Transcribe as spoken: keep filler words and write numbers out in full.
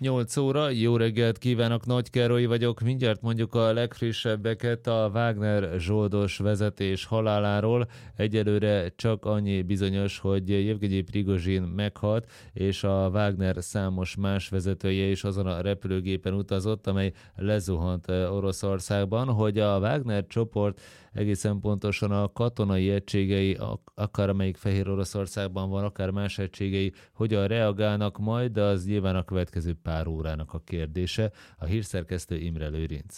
nyolc óra, jó reggelt kívánok, Nagy Károly vagyok, mindjárt mondjuk a legfrissebbeket a Wagner zsoldos vezetés haláláról. Egyelőre csak annyi bizonyos, hogy Jevgenyi Prigozsin meghalt, és a Wagner számos más vezetője is azon a repülőgépen utazott, amely lezuhant Oroszországban, hogy a Wagner csoport egészen pontosan a katonai egységei, akár amelyik Fehér Oroszországban van, akár más egységei, hogyan reagálnak majd, de az nyilván a következő pár órának a kérdése. A hírszerkesztő Imre Lőrinc.